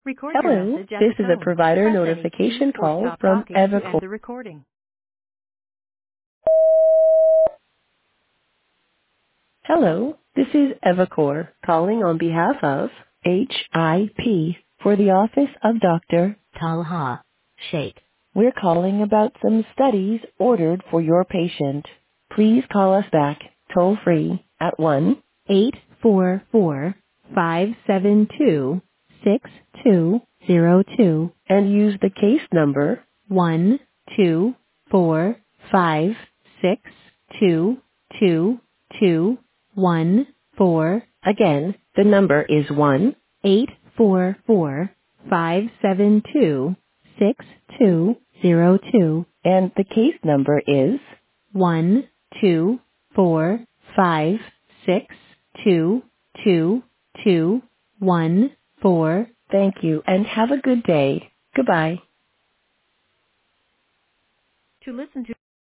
Record your Hello, message at this the is a tone. provider Press any key notification or call stop from talking to Evercore. end the recording. Hello, this is Evercore calling on behalf of HIP for the office of Dr. Talha Sheikh. We're calling about some studies ordered for your patient. Please call us back toll free at 1-844-572-6202 and use the case number 124562214. Again, the number is 1-844-572-6202 and the case number is 124562214. Thank you and have a good day. Goodbye. To listen to